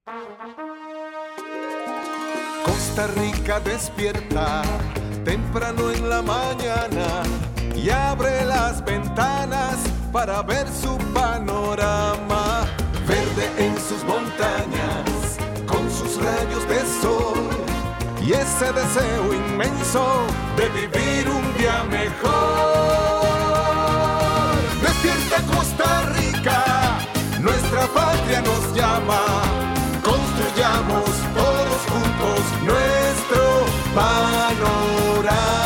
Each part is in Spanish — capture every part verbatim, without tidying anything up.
Costa Rica despierta temprano en la mañana y abre las ventanas para ver su panorama. Verde en sus montañas, con sus rayos de sol y ese deseo inmenso de vivir un día mejor. Despierta Costa Rica, nuestra patria nos llama. Construyamos todos juntos nuestro panorama.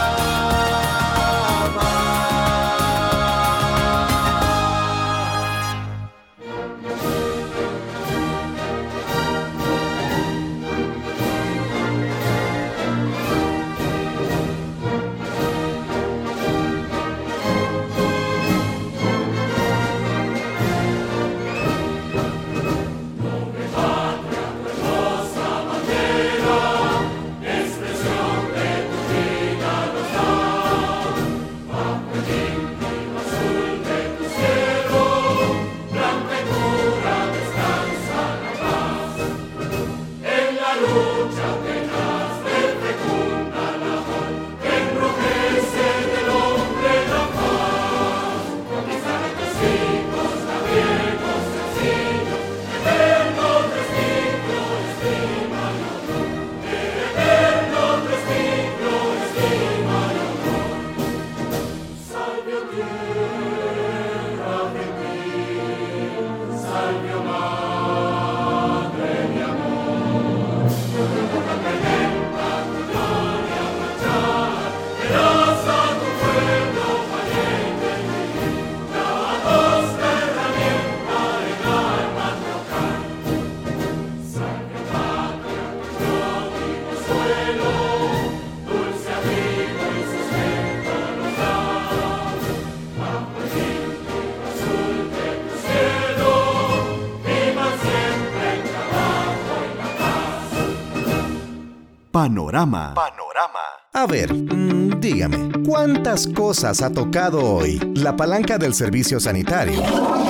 Panorama. Panorama. A ver, mmm, dígame, ¿cuántas cosas ha tocado hoy la palanca del servicio sanitario?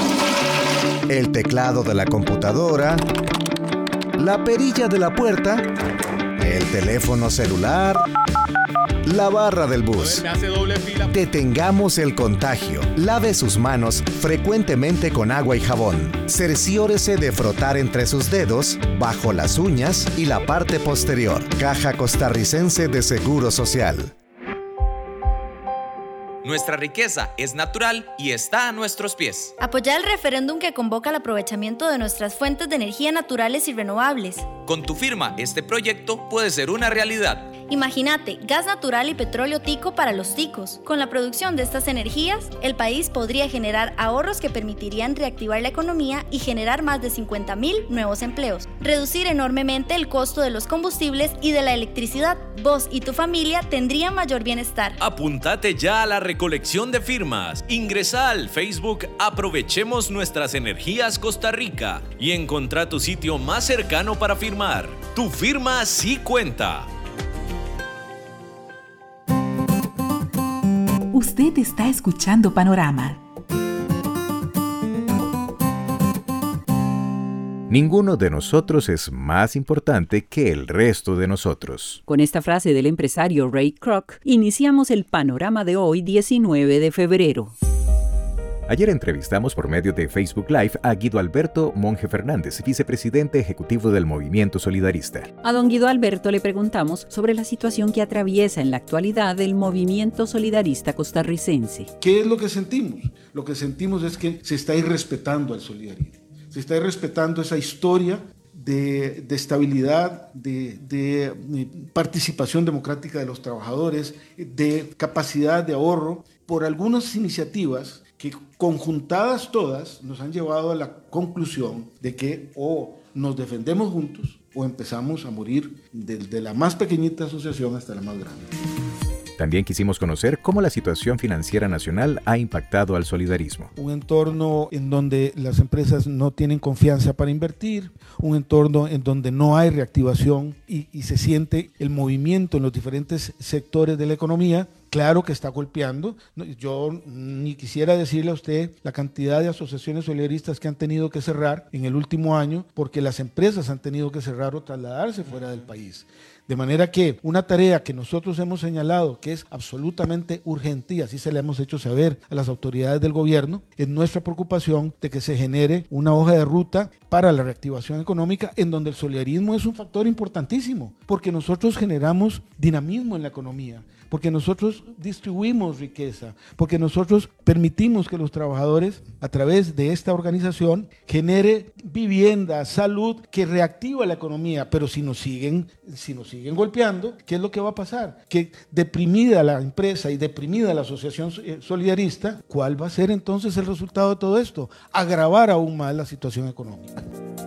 El teclado de la computadora, la perilla de la puerta, el teléfono celular, la barra del bus. Detengamos el contagio. Lave sus manos frecuentemente con agua y jabón. Cerciórese de frotar entre sus dedos, bajo las uñas y la parte posterior. Caja Costarricense de Seguro Social. Nuestra riqueza es natural y está a nuestros pies. Apoya el referéndum que convoca el aprovechamiento de nuestras fuentes de energía naturales y renovables. Con tu firma, este proyecto puede ser una realidad. Imagínate, gas natural y petróleo tico para los ticos. Con la producción de estas energías, el país podría generar ahorros que permitirían reactivar la economía y generar más de cincuenta mil nuevos empleos. Reducir enormemente el costo de los combustibles y de la electricidad. Vos y tu familia tendrían mayor bienestar. Apúntate ya a la recolección de firmas. Ingresa al Facebook Aprovechemos Nuestras Energías Costa Rica y encontrá tu sitio más cercano para firmar. Tu firma sí cuenta. Usted está escuchando Panorama. Ninguno de nosotros es más importante que el resto de nosotros. Con esta frase del empresario Ray Kroc, iniciamos el Panorama de hoy, diecinueve de febrero. Ayer entrevistamos por medio de Facebook Live a Guido Alberto Monge Fernández, vicepresidente ejecutivo del Movimiento Solidarista. A don Guido Alberto le preguntamos sobre la situación que atraviesa en la actualidad el Movimiento Solidarista costarricense. ¿Qué es lo que sentimos? Lo que sentimos es que se está irrespetando al solidarismo. Se está irrespetando esa historia de, de estabilidad, de, de, de participación democrática de los trabajadores, de capacidad de ahorro, por algunas iniciativas que conjuntadas todas nos han llevado a la conclusión de que o nos defendemos juntos o empezamos a morir desde la más pequeñita asociación hasta la más grande. También quisimos conocer cómo la situación financiera nacional ha impactado al solidarismo. Un entorno en donde las empresas no tienen confianza para invertir, un entorno en donde no hay reactivación y, y se siente el movimiento en los diferentes sectores de la economía claro que está golpeando. Yo ni quisiera decirle a usted la cantidad de asociaciones solidaristas que han tenido que cerrar en el último año porque las empresas han tenido que cerrar o trasladarse fuera del país. De manera que una tarea que nosotros hemos señalado que es absolutamente urgente, y así se le hemos hecho saber a las autoridades del gobierno, es nuestra preocupación de que se genere una hoja de ruta para la reactivación económica en donde el solidarismo es un factor importantísimo, porque nosotros generamos dinamismo en la economía, porque nosotros distribuimos riqueza, porque nosotros permitimos que los trabajadores a través de esta organización genere vivienda, salud, que reactiva la economía. Pero si nos siguen, si nos siguen golpeando, ¿qué es lo que va a pasar? Que deprimida la empresa y deprimida la asociación solidarista, ¿cuál va a ser entonces el resultado de todo esto? Agravar aún más la situación económica.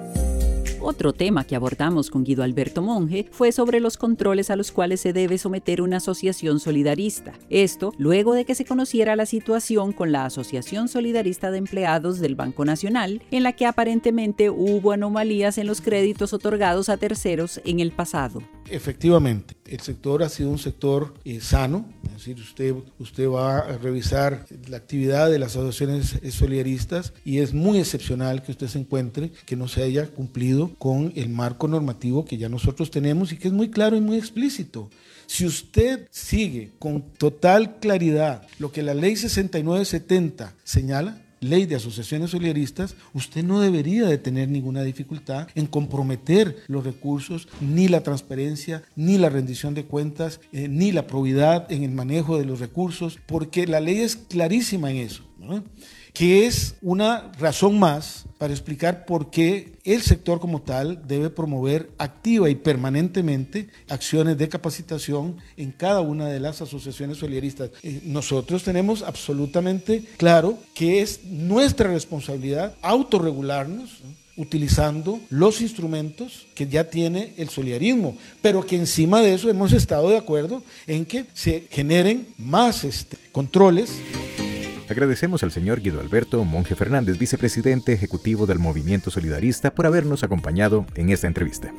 Otro tema que abordamos con Guido Alberto Monge fue sobre los controles a los cuales se debe someter una asociación solidarista. Esto luego de que se conociera la situación con la Asociación Solidarista de Empleados del Banco Nacional, en la que aparentemente hubo anomalías en los créditos otorgados a terceros en el pasado. Efectivamente, el sector ha sido un sector eh, sano, es decir, usted, usted va a revisar la actividad de las asociaciones solidaristas y es muy excepcional que usted se encuentre que no se haya cumplido con el marco normativo que ya nosotros tenemos y que es muy claro y muy explícito. Si usted sigue con total claridad lo que la ley sesenta y nueve setenta señala, Ley de Asociaciones Solidaristas, usted no debería de tener ninguna dificultad en comprometer los recursos, ni la transparencia, ni la rendición de cuentas, eh, ni la probidad en el manejo de los recursos, porque la ley es clarísima en eso, ¿no? Que es una razón más para explicar por qué el sector como tal debe promover activa y permanentemente acciones de capacitación en cada una de las asociaciones solidaristas. Eh, nosotros tenemos absolutamente claro que es nuestra responsabilidad autorregularnos, ¿no?, utilizando los instrumentos que ya tiene el solidarismo, pero que encima de eso hemos estado de acuerdo en que se generen más este, controles. Agradecemos al señor Guido Alberto Monge Fernández, vicepresidente ejecutivo del Movimiento Solidarista, por habernos acompañado en esta entrevista.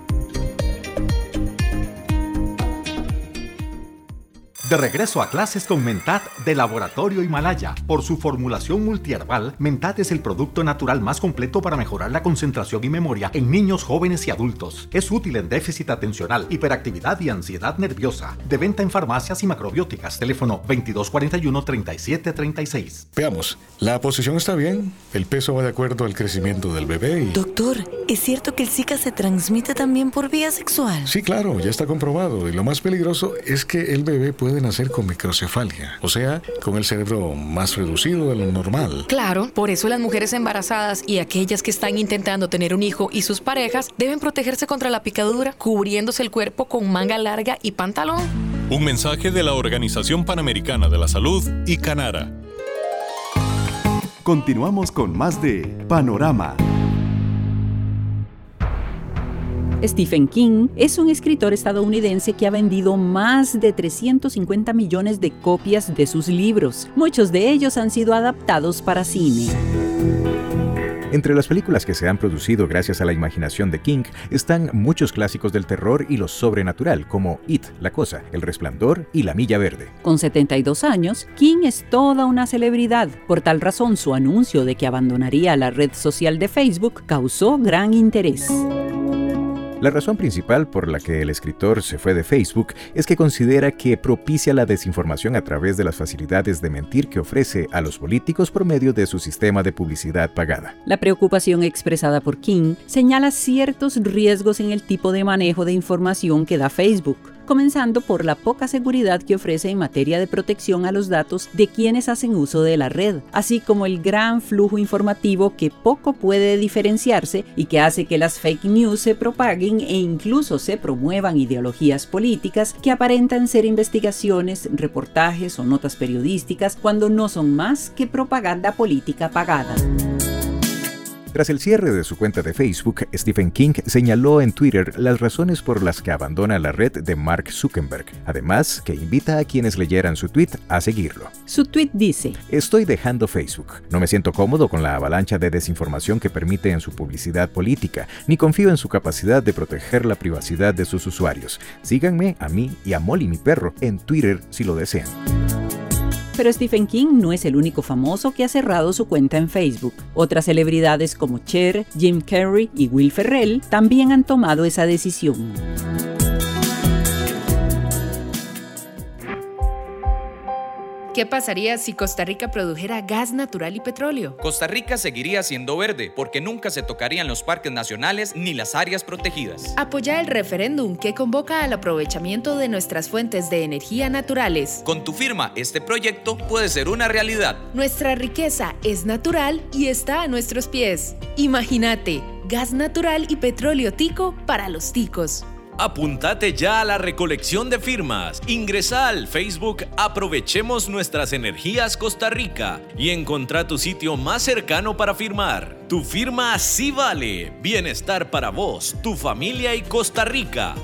De regreso a clases con Mentat de Laboratorio Himalaya. Por su formulación multiherbal, Mentat es el producto natural más completo para mejorar la concentración y memoria en niños, jóvenes y adultos. Es útil en déficit atencional, hiperactividad y ansiedad nerviosa. De venta en farmacias y macrobióticas. Teléfono veintidós cuarenta y uno, treinta y siete treinta y seis. Veamos, la posición está bien, el peso va de acuerdo al crecimiento del bebé y... Doctor, ¿es cierto que el Zika se transmite también por vía sexual? Sí, claro, ya está comprobado. Y lo más peligroso es que el bebé puede nacer con microcefalia, o sea, con el cerebro más reducido de lo normal. Claro, por eso las mujeres embarazadas y aquellas que están intentando tener un hijo y sus parejas deben protegerse contra la picadura, cubriéndose el cuerpo con manga larga y pantalón. Un mensaje de la Organización Panamericana de la Salud y Canara. Continuamos con más de Panorama. Stephen King es un escritor estadounidense que ha vendido más de trescientos cincuenta millones de copias de sus libros. Muchos de ellos han sido adaptados para cine. Entre las películas que se han producido gracias a la imaginación de King están muchos clásicos del terror y lo sobrenatural, como It, La Cosa, El Resplandor y La Milla Verde. Con setenta y dos años, King es toda una celebridad. Por tal razón, su anuncio de que abandonaría la red social de Facebook causó gran interés. La razón principal por la que el escritor se fue de Facebook es que considera que propicia la desinformación a través de las facilidades de mentir que ofrece a los políticos por medio de su sistema de publicidad pagada. La preocupación expresada por King señala ciertos riesgos en el tipo de manejo de información que da Facebook, comenzando por la poca seguridad que ofrece en materia de protección a los datos de quienes hacen uso de la red, así como el gran flujo informativo que poco puede diferenciarse y que hace que las fake news se propaguen e incluso se promuevan ideologías políticas que aparentan ser investigaciones, reportajes o notas periodísticas cuando no son más que propaganda política pagada. Tras el cierre de su cuenta de Facebook, Stephen King señaló en Twitter las razones por las que abandona la red de Mark Zuckerberg. Además, que invita a quienes leyeran su tweet a seguirlo. Su tweet dice: Estoy dejando Facebook. No me siento cómodo con la avalancha de desinformación que permite en su publicidad política, ni confío en su capacidad de proteger la privacidad de sus usuarios. Síganme a mí y a Molly, mi perro, en Twitter si lo desean. Pero Stephen King no es el único famoso que ha cerrado su cuenta en Facebook. Otras celebridades como Cher, Jim Carrey y Will Ferrell también han tomado esa decisión. ¿Qué pasaría si Costa Rica produjera gas natural y petróleo? Costa Rica seguiría siendo verde porque nunca se tocarían los parques nacionales ni las áreas protegidas. Apoya el referéndum que convoca al aprovechamiento de nuestras fuentes de energía naturales. Con tu firma, este proyecto puede ser una realidad. Nuestra riqueza es natural y está a nuestros pies. Imagínate, gas natural y petróleo tico para los ticos. Apúntate ya a la recolección de firmas. Ingresa al Facebook Aprovechemos Nuestras Energías Costa Rica y encontrá tu sitio más cercano para firmar. Tu firma sí vale. Bienestar para vos, tu familia y Costa Rica.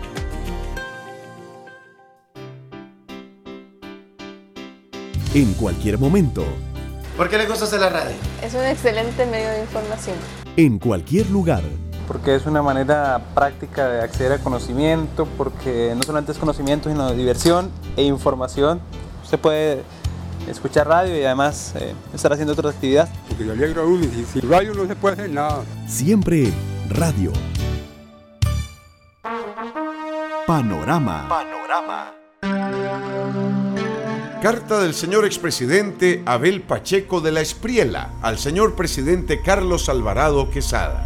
En cualquier momento. ¿Por qué le gusta hacer la radio? Es un excelente medio de información. En cualquier lugar. Porque es una manera práctica de acceder a conocimiento, porque no solamente es conocimiento, sino diversión e información. Usted puede escuchar radio y además eh, estar haciendo otras actividades. Porque yo alegro a uno y sin radio no se puede hacer nada. Siempre radio. Panorama. Panorama. Carta del señor expresidente Abel Pacheco de la Espriela al señor presidente Carlos Alvarado Quesada.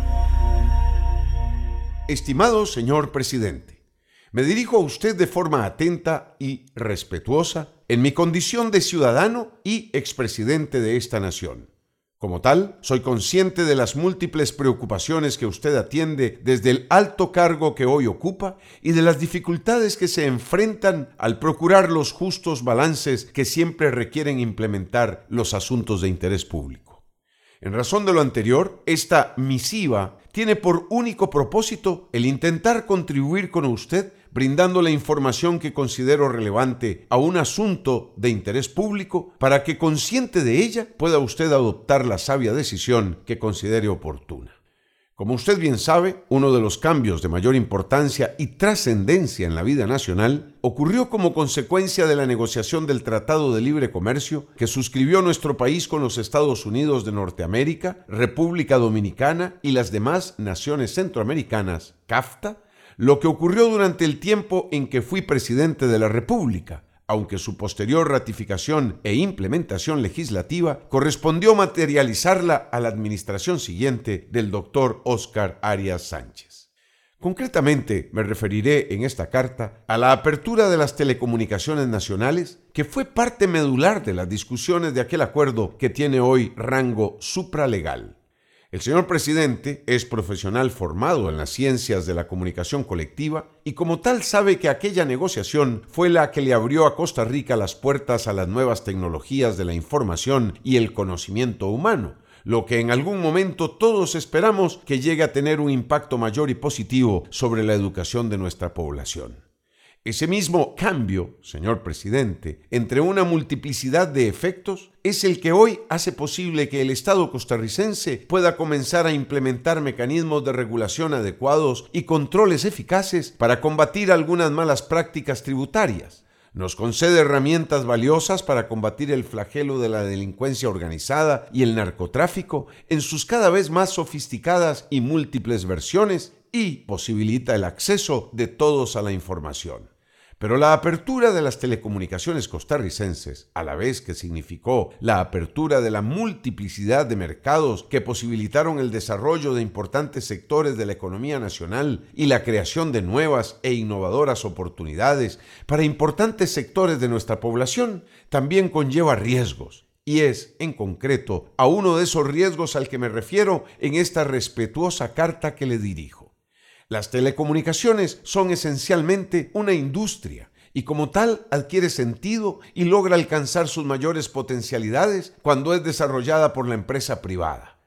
Estimado señor presidente, me dirijo a usted de forma atenta y respetuosa en mi condición de ciudadano y expresidente de esta nación. Como tal, soy consciente de las múltiples preocupaciones que usted atiende desde el alto cargo que hoy ocupa y de las dificultades que se enfrentan al procurar los justos balances que siempre requieren implementar los asuntos de interés público. En razón de lo anterior, esta misiva tiene por único propósito el intentar contribuir con usted brindando la información que considero relevante a un asunto de interés público para que, consciente de ella, pueda usted adoptar la sabia decisión que considere oportuna. Como usted bien sabe, uno de los cambios de mayor importancia y trascendencia en la vida nacional ocurrió como consecuencia de la negociación del Tratado de Libre Comercio que suscribió nuestro país con los Estados Unidos de Norteamérica, República Dominicana y las demás naciones centroamericanas, CAFTA, lo que ocurrió durante el tiempo en que fui presidente de la República, aunque su posterior ratificación e implementación legislativa correspondió materializarla a la administración siguiente del doctor Óscar Arias Sánchez. Concretamente, me referiré en esta carta a la apertura de las telecomunicaciones nacionales, que fue parte medular de las discusiones de aquel acuerdo que tiene hoy rango supralegal. El señor presidente es profesional formado en las ciencias de la comunicación colectiva y como tal sabe que aquella negociación fue la que le abrió a Costa Rica las puertas a las nuevas tecnologías de la información y el conocimiento humano, lo que en algún momento todos esperamos que llegue a tener un impacto mayor y positivo sobre la educación de nuestra población. Ese mismo cambio, señor presidente, entre una multiplicidad de efectos, es el que hoy hace posible que el Estado costarricense pueda comenzar a implementar mecanismos de regulación adecuados y controles eficaces para combatir algunas malas prácticas tributarias. Nos concede herramientas valiosas para combatir el flagelo de la delincuencia organizada y el narcotráfico en sus cada vez más sofisticadas y múltiples versiones y posibilita el acceso de todos a la información. Pero la apertura de las telecomunicaciones costarricenses, a la vez que significó la apertura de la multiplicidad de mercados que posibilitaron el desarrollo de importantes sectores de la economía nacional y la creación de nuevas e innovadoras oportunidades para importantes sectores de nuestra población, también conlleva riesgos. Y es, en concreto, a uno de esos riesgos al que me refiero en esta respetuosa carta que le dirijo. Las telecomunicaciones son esencialmente una industria y como tal adquiere sentido y logra alcanzar sus mayores potencialidades cuando es desarrollada por la empresa privada.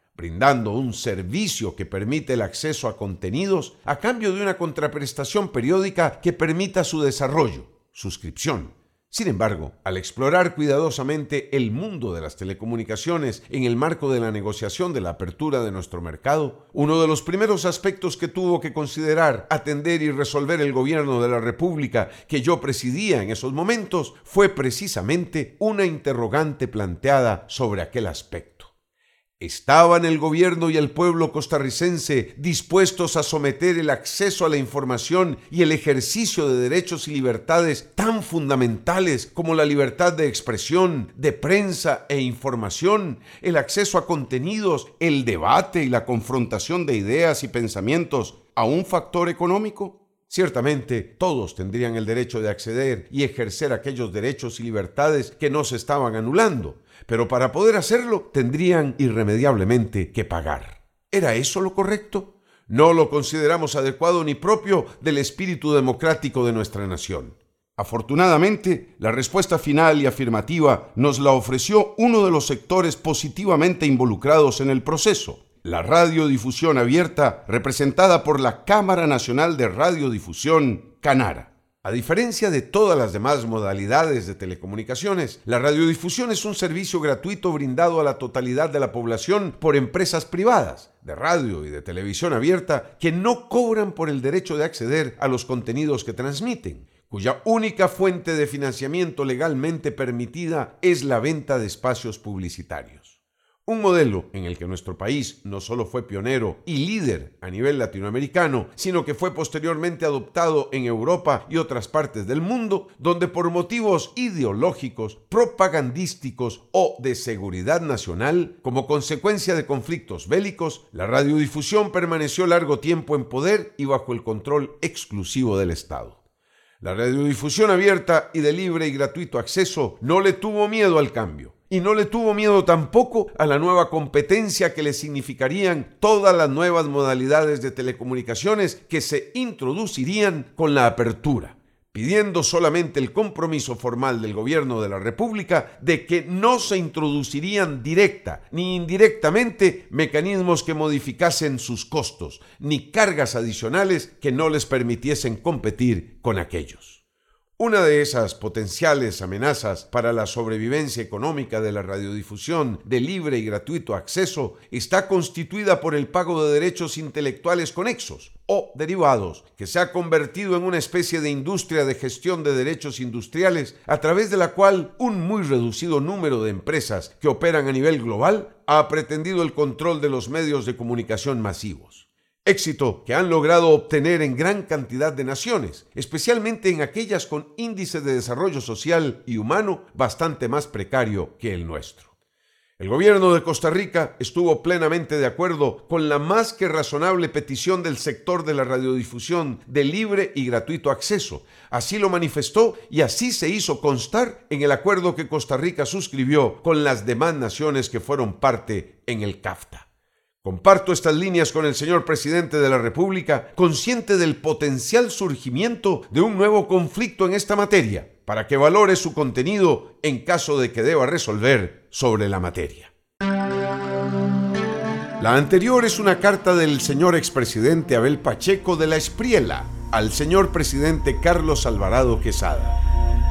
brindando un servicio que permite el acceso a contenidos a cambio de una contraprestación periódica que permita su desarrollo, suscripción. Sin embargo, al explorar cuidadosamente el mundo de las telecomunicaciones en el marco de la negociación de la apertura de nuestro mercado, uno de los primeros aspectos que tuvo que considerar, atender y resolver el gobierno de la República que yo presidía en esos momentos fue precisamente una interrogante planteada sobre aquel aspecto. ¿Estaban el gobierno y el pueblo costarricense dispuestos a someter el acceso a la información y el ejercicio de derechos y libertades tan fundamentales como la libertad de expresión, de prensa e información, el acceso a contenidos, el debate y la confrontación de ideas y pensamientos a un factor económico? Ciertamente, todos tendrían el derecho de acceder y ejercer aquellos derechos y libertades que no se estaban anulando, pero para poder hacerlo tendrían irremediablemente que pagar. ¿Era eso lo correcto? No lo consideramos adecuado ni propio del espíritu democrático de nuestra nación. Afortunadamente, la respuesta final y afirmativa nos la ofreció uno de los sectores positivamente involucrados en el proceso: la radiodifusión abierta, representada por la Cámara Nacional de Radiodifusión, Canara. A diferencia de todas las demás modalidades de telecomunicaciones, la radiodifusión es un servicio gratuito brindado a la totalidad de la población por empresas privadas de radio y de televisión abierta que no cobran por el derecho de acceder a los contenidos que transmiten, cuya única fuente de financiamiento legalmente permitida es la venta de espacios publicitarios. Un modelo en el que nuestro país no solo fue pionero y líder a nivel latinoamericano, sino que fue posteriormente adoptado en Europa y otras partes del mundo, donde por motivos ideológicos, propagandísticos o de seguridad nacional, como consecuencia de conflictos bélicos, la radiodifusión permaneció largo tiempo en poder y bajo el control exclusivo del Estado. La radiodifusión abierta y de libre y gratuito acceso no le tuvo miedo al cambio. Y no le tuvo miedo tampoco a la nueva competencia que le significarían todas las nuevas modalidades de telecomunicaciones que se introducirían con la apertura, pidiendo solamente el compromiso formal del gobierno de la República de que no se introducirían directa ni indirectamente mecanismos que modificasen sus costos, ni cargas adicionales que no les permitiesen competir con aquellos. Una de esas potenciales amenazas para la sobrevivencia económica de la radiodifusión de libre y gratuito acceso está constituida por el pago de derechos intelectuales conexos o derivados, que se ha convertido en una especie de industria de gestión de derechos industriales a través de la cual un muy reducido número de empresas que operan a nivel global ha pretendido el control de los medios de comunicación masivos. Éxito que han logrado obtener en gran cantidad de naciones, especialmente en aquellas con índice de desarrollo social y humano bastante más precario que el nuestro. El gobierno de Costa Rica estuvo plenamente de acuerdo con la más que razonable petición del sector de la radiodifusión de libre y gratuito acceso. Así lo manifestó y así se hizo constar en el acuerdo que Costa Rica suscribió con las demás naciones que fueron parte en el CAFTA. Comparto estas líneas con el señor presidente de la República, consciente del potencial surgimiento de un nuevo conflicto en esta materia, para que valore su contenido en caso de que deba resolver sobre la materia. La anterior es una carta del señor expresidente Abel Pacheco de la Espriela al señor presidente Carlos Alvarado Quesada.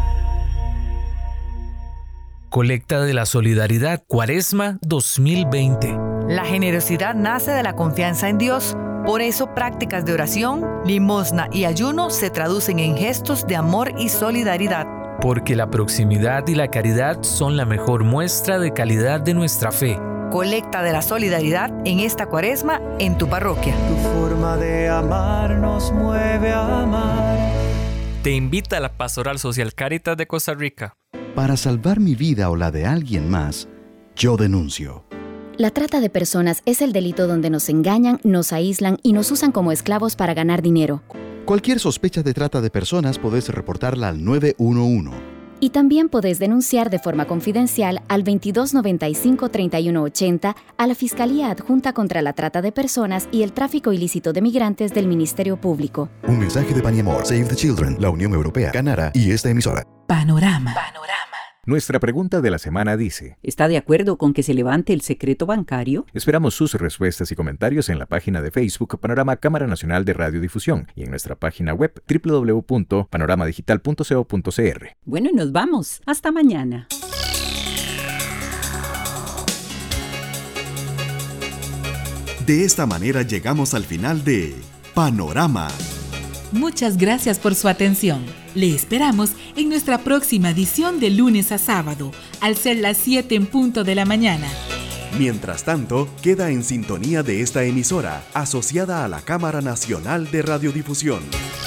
Colecta de la Solidaridad, Cuaresma dos mil veinte. La generosidad nace de la confianza en Dios. Por eso, prácticas de oración, limosna y ayuno se traducen en gestos de amor y solidaridad. Porque la proximidad y la caridad son la mejor muestra de calidad de nuestra fe. Colecta de la Solidaridad en esta Cuaresma en tu parroquia. Tu forma de amar nos mueve a amar. Te invita a la Pastoral Social Cáritas de Costa Rica. Para salvar mi vida o la de alguien más, yo denuncio. La trata de personas es el delito donde nos engañan, nos aíslan y nos usan como esclavos para ganar dinero. Cualquier sospecha de trata de personas podés reportarla al nueve uno uno. Y también podés denunciar de forma confidencial al veintidós noventa y cinco treinta y uno ochenta a la Fiscalía Adjunta contra la Trata de Personas y el Tráfico Ilícito de Migrantes del Ministerio Público. Un mensaje de Pan y Amor, Save the Children, la Unión Europea, Canara y esta emisora. Panorama. Panorama. Nuestra pregunta de la semana dice: ¿está de acuerdo con que se levante el secreto bancario? Esperamos sus respuestas y comentarios en la página de Facebook Panorama Cámara Nacional de Radiodifusión y en nuestra página web doble u doble u doble u punto panorama digital punto co punto c r. Bueno, y nos vamos. Hasta mañana. De esta manera llegamos al final de Panorama. Muchas gracias por su atención. Le esperamos en nuestra próxima edición de lunes a sábado, al ser las siete en punto de la mañana. Mientras tanto, queda en sintonía de esta emisora, asociada a la Cámara Nacional de Radiodifusión.